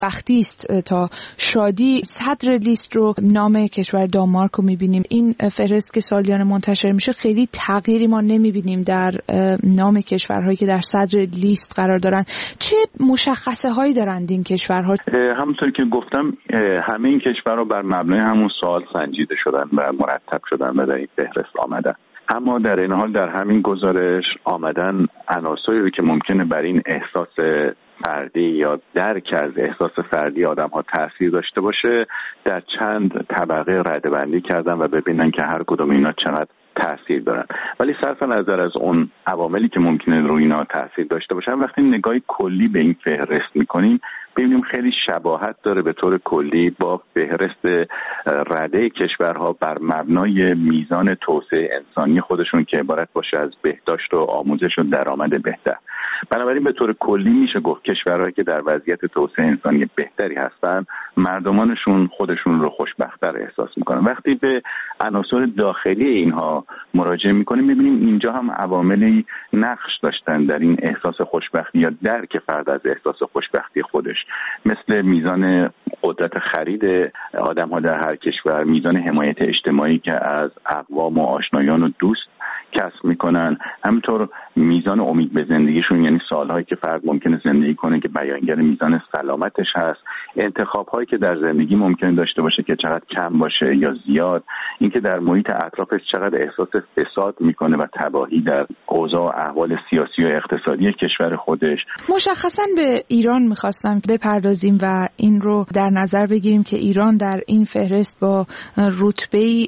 وقتی است تا شادی. صدر لیست رو نام کشور دانمارک رو میبینیم. این فهرست که سالیانه منتشر میشه خیلی تغییری ما نمیبینیم در نام کشورهایی که در صدر لیست قرار دارن. چه مشخصه هایی دارند این کشورها؟ همونطور که گفتم همه این کشورها بر مبنای همون سوال سنجیده شدن و مرتب شدن و در این فهرست آمدن. اما در این حال در همین گزارش آمدن عناصری که ممکنه بر این احساس فردی یا درک از احساس فردی آدم ها تأثیر داشته باشه در چند طبقه رده‌بندی کردن و ببینن که هر کدوم اینا چقدر تأثیر دارن. ولی صرف نظر از اون عواملی که ممکنه روی اینا تأثیر داشته باشن، وقتی نگاهی کلی به این فهرست میکنیم ببینیم خیلی شباهت داره به طور کلی با فهرست رده کشورها بر مبنای میزان توسعه انسانی خودشون که عبارت باشه از بهداشت و آموزش و درآمد بهتر. بنابراین به طور کلی میشه گفت کشورهایی که در وضعیت توسعه انسانی بهتری هستن مردمانشون خودشون رو خوشبخت‌تر احساس میکنن. وقتی به عناصر داخلی اینها مراجعه میکنیم میبینیم اینجا هم عواملی نقش داشتن در این احساس خوشبختی یا درک فرد از احساس خوشبختی خودش، مثل میزان قدرت خرید آدم‌ها در هر کشور، میزان حمایت اجتماعی که از اقوام و آشنایان و دوست کسب میکنن، همینطور میزان امید به زندگیشون، یعنی سالهایی که فرد ممکنه زندگی کنه که بیانگر میزان سلامتش هست، انتخاب‌هایی که در زندگی ممکنه داشته باشه که چقدر کم باشه یا زیاد، اینکه در محیط اطرافش چقدر احساس فساد میکنه و تباهی در اوضاع و احوال سیاسی و اقتصادی کشور خودش. مشخصاً به ایران میخواستم بپردازیم و این رو در نظر بگیریم که ایران در این فهرست با رتبه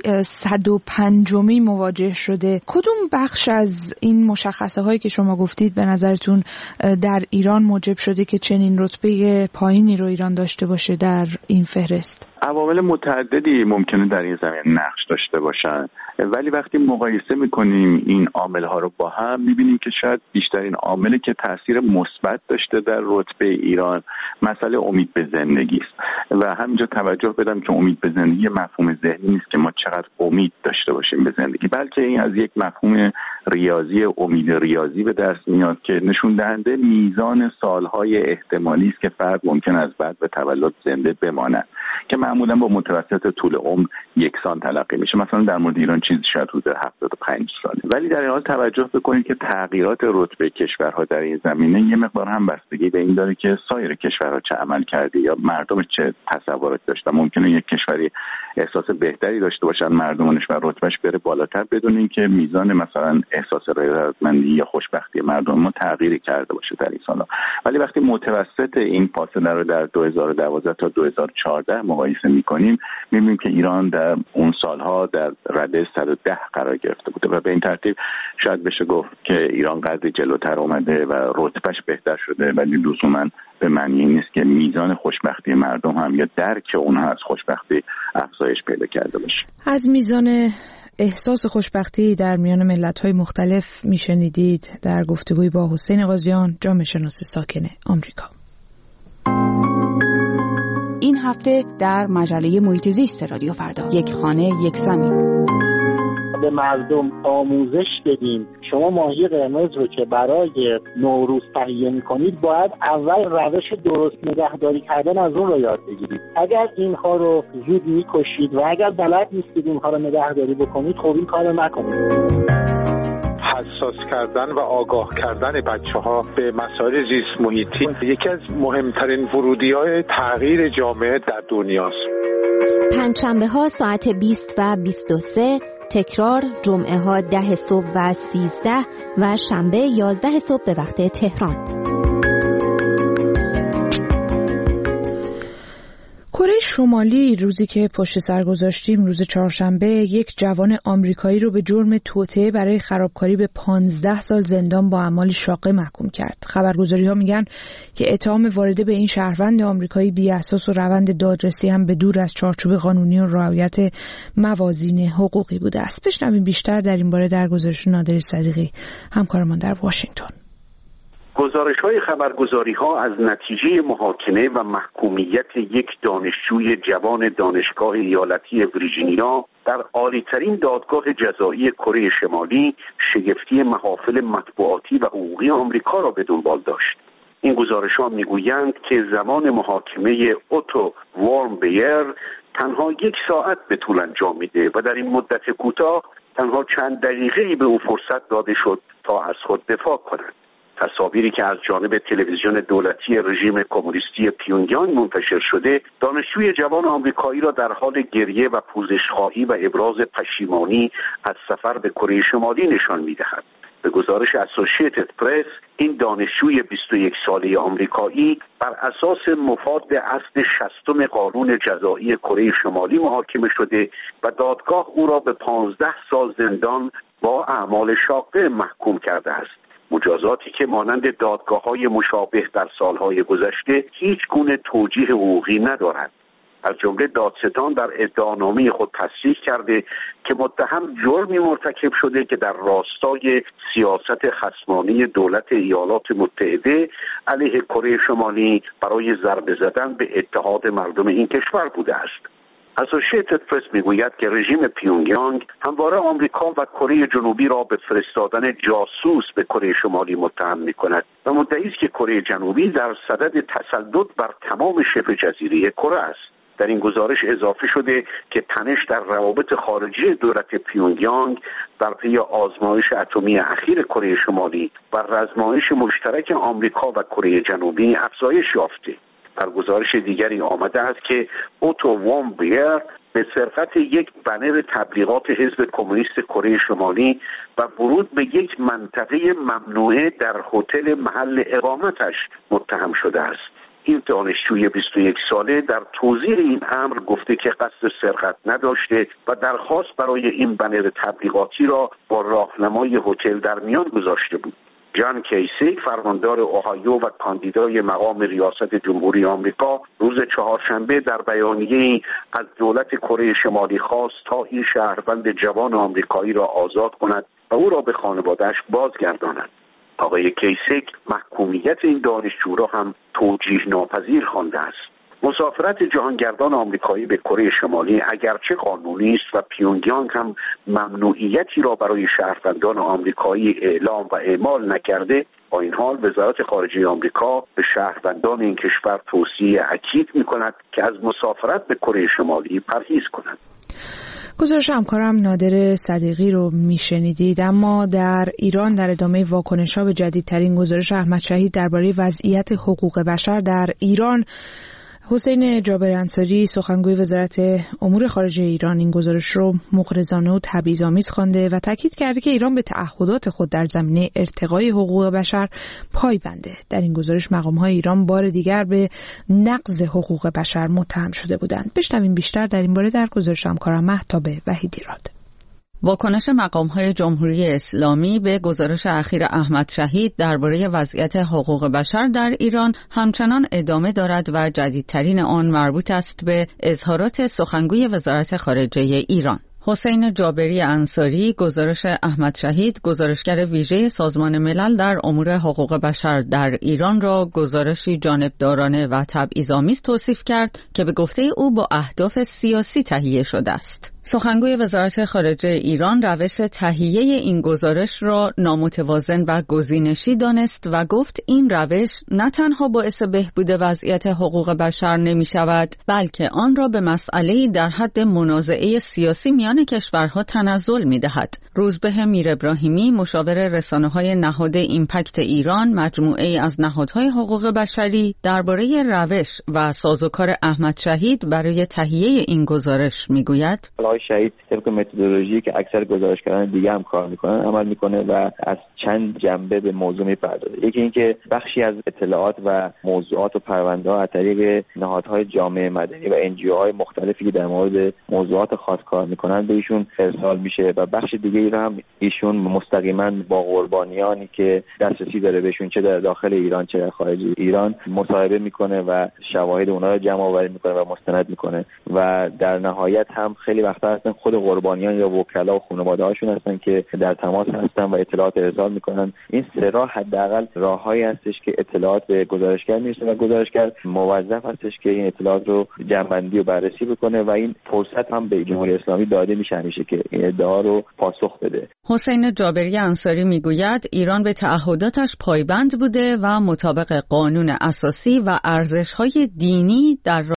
105می مواجه شده. کدوم بخش از این مشخصه هایی که شما گفتید به نظرتون در ایران موجب شده که چنین رتبه پایینی رو ایران داشته باشه در این فهرست؟ عوامل متعددی ممکنه در این زمینه نقش داشته باشن، ولی وقتی مقایسه میکنیم این عامل‌ها رو با هم میبینیم که شاید بیشترین عاملی که تاثیر مثبت داشته در رتبه ایران مسئله امید به زندگی است. و همینجا توجه بدم که امید به زندگی مفهوم ذهنی نیست که ما چقدر امید داشته باشیم به زندگی، بلکه این از یک مفهوم ریاضی، امید ریاضی به دست میاد که نشون دهنده میزان سالهای احتمالی است که فرد ممکن از بعد به تولد زنده بماند که معمولا با متوسط طول عمر یکسان تلقی میشه. مثلا در مورد ایران چیزی شاید حدود 75 ساله. ولی در این حال توجه بکنید که تغییرات رتبه کشورها در این زمینه یه مقدار هم بستگی به این داره که سایر کشورها چه عمل کرده یا مردم چه تصورات داشتن. ممکنه یک کشوری احساس بهتری داشته باشن مردمانش و رتبهش بره بالاتر بدون اینکه میزان مثلا احساس رضایتمندی یا خوشبختی مردم ما تغییری کرده باشه در این سالا. ولی وقتی متوسط این فاصله رو در 2012 تا 2014 مقایسه می‌کنیم می‌بینیم که ایران در اون سالها در رده 110 قرار گرفته بوده و به این ترتیب شاید بشه گفت که ایران قدری جلوتر اومده و رتبهش بهتر شده، ولی لزوماً به معنی نیست که میزان خوشبختی مردم هم یا درک اونها از خوشبختی افزایش پیدا کرده باشه. از میزان احساس خوشبختی در میان ملت‌های مختلف میشنیدید در گفتگوی با حسین قاضیان، جامعه شناس ساکن آمریکا. این هفته در مجله محیط زیست رادیو فردا، یک خانه یک زمین. به مردم آموزش بدیم شما ماهی قرمز رو که برای نوروز تهیه می‌کنید باید اول روش درست نگهداری کردن از اون رو یاد بگیرید. اگر اینها رو زود می‌کشید و اگر بلد نیستید اینها رو نگهداری بکنید، خب این کار رو نکنید. حساس کردن و آگاه کردن بچه‌ها به مسائل زیست محیطی یکی از مهمترین ورودی‌های تغییر جامعه در دنیاست. پنجشنبه‌ها ساعت 20 و 23، تکرار جمعه‌ها 10 صبح و 13 و شنبه 11 صبح به وقت تهران. کره شمالی روزی که پشت سر گذاشتیم، روز چهارشنبه، یک جوان آمریکایی رو به جرم توطئه برای خرابکاری به 15 سال زندان با اعمال شاقه محکوم کرد. خبرگزاری‌ها میگن که اتهام وارده به این شهروند آمریکایی بی‌اساس و روند دادرسی هم به دور از چارچوب قانونی و رعایت موازین حقوقی بوده است. بشنویم بیشتر در این باره در گزارش نادری صدیقی، همکارمان در واشنگتن. گزارش‌های خبرگزاری‌ها از نتیجه محاکمه و محکومیت یک دانشجوی جوان دانشگاه ایالتی ویرجینیا در عالی‌ترین دادگاه جزایی کره شمالی شگفتی محافل مطبوعاتی و حقوقی آمریکا را به دنبال داشت. این گزارش‌ها میگویند که زمان محاکمه اوتو وارمبیر تنها 1 ساعت به طول انجامیده و در این مدت کوتاه تنها چند دقیقه‌ای به او فرصت داده شد تا از خود دفاع کند. تصاویری که از جانب تلویزیون دولتی رژیم کمونیستی پیونگیانگ منتشر شده، دانشجوی جوان آمریکایی را در حال گریه و پوزش‌خواهی و ابراز پشیمانی از سفر به کره شمالی نشان می‌دهد. به گزارش اسوسییتد پرس، این دانشجوی 21 ساله آمریکایی بر اساس مفاد اصل 60 قانون جزایی کره شمالی محاکمه شده و دادگاه او را به 15 سال زندان با اعمال شاقه محکوم کرده است. مجازاتی که مانند دادگاه‌های مشابه در سالهای گذشته هیچ گونه توجیه حقوقی ندارد. از جمله دادستان در ادعانامه خود تصریح کرده که متهم جرمی مرتکب شده که در راستای سیاست خصمانه دولت ایالات متحده علیه کره شمالی برای ضربه زدن به اتحاد مردم این کشور بوده است. اسوسییتد پرس میگوید که رژیم پیونگیانگ همواره آمریکا و کره جنوبی را به فرستادن جاسوس به کره شمالی متهم می‌کند و مدعی است که کره جنوبی در صدد تسلط بر تمام شبه جزیره کره است. در این گزارش اضافه شده که تنش در روابط خارجی دولت پیونگیانگ در پی آزمایش اتمی اخیر کره شمالی و رزمایش مشترک آمریکا و کره جنوبی افزایش یافته. در گزارش دیگری آمده است که اوتو وارمبیر به سرقت یک بنر تبلیغات حزب کمونیست کره شمالی و ورود به یک منطقه ممنوعه در هتل محل اقامتش متهم شده است. این دانشجوی 21 ساله در توضیح این امر گفته که قصد سرقت نداشته و درخواست برای این بنر تبلیغاتی را با راهنمای هتل در میان گذاشته بود. جان کیسی، فرماندار اوهایو و کاندیدای مقام ریاست جمهوری آمریکا، روز چهارشنبه در بیانیه‌ای از دولت کره شمالی خواست تا این شهروند جوان آمریکایی را آزاد کند و او را به خانواده‌اش بازگرداند. آقای کیسیک محکومیت این دانشجو را هم توجیه ناپذیر خوانده است. مسافرت جهانگردان آمریکایی به کره شمالی اگرچه قانونی است و پیونگیانگ هم ممنوعیتی را برای شهروندان آمریکایی اعلام و اعمال نکرده، با این حال وزارت خارجه آمریکا به شهروندان این کشور توصیه اکید می‌کند که از مسافرت به کره شمالی پرهیز کنند. گزارش همکارم نادر صدیقی رو میشنیدید. اما در ایران در ادامه واکنش‌ها به جدیدترین گزارش احمد شهید درباره وضعیت حقوق بشر در ایران، حسین جابر انصاری سخنگوی وزارت امور خارجه ایران این گزارش رو مغرضانه و تبعیض‌آمیز خوانده و تاکید کرده که ایران به تعهدات خود در زمینه ارتقای حقوق بشر پایبنده. در این گزارش مقام‌های ایران بار دیگر به نقض حقوق بشر متهم شده بودند. بشنویم بیشتر در این باره در گزارش همکارم مهتاب وحیدی راد. واکنش مقام‌های جمهوری اسلامی به گزارش اخیر احمد شهید درباره وضعیت حقوق بشر در ایران همچنان ادامه دارد و جدیدترین آن مربوط است به اظهارات سخنگوی وزارت خارجه ایران. حسین جابری انصاری گزارش احمد شهید، گزارشگر ویژه سازمان ملل در امور حقوق بشر در ایران را گزارشی جانبدارانه و تبعیض‌آمیز توصیف کرد که به گفته او با اهداف سیاسی تهیه شده است. سخنگوی وزارت خارجه ایران روش تهیه این گزارش را نامتوازن و گزینشی دانست و گفت این روش نه تنها باعث بهبود وضعیت حقوق بشر نمی شود، بلکه آن را به مسئله‌ای در حد منازعه سیاسی میان کشورها تنزل می دهد. روزبه میر ابراهیمی، مشاور رسانه‌های نهاد ایمپکت ایران، مجموعه‌ای از نهادهای حقوق بشری، درباره روش و سازوکار احمد شهید برای تهیه این گزارش می گوید: شهید طبق متدولوژی که اکثر گزارشگران دیگه هم کار میکنن عمل میکنه و از چند جنبه به موضوع میپردازه. یکی اینکه بخشی از اطلاعات و موضوعات و پرونده‌ها از طریق نهادهای جامعه مدنی و NGOهای مختلفی که در مورد موضوعات خاص کار میکنن به ایشون ارسال میشه و بخش دیگه ای هم ایشون مستقیما با قربانیانی که دسترسی داره بهشون، چه در داخل ایران چه در خارج ایران، مصاحبه میکنه و شواهد اونها رو جمع آوری میکنه و مستند میکنه و در نهایت هم خیلی وقتا هستن خود قربانیان یا وکلا و خانواده‌هاشون هستن که در تماس هستن و اطلاعات ارسال میکنن. این سه راه حداقل راههایی هستش که اطلاعات به گزارشگر میرسه و گزارشگر موظف هستش که این اطلاعات رو جمع‌بندی و بررسی بکنه و این فرصت هم به جمهوری اسلامی داده میشه همیشه که این ادعا رو پاسخ بده. حسین جابری انصاری میگوید ایران به تعهداتش پایبند بوده و مطابق قانون اساسی و ارزش‌های دینی در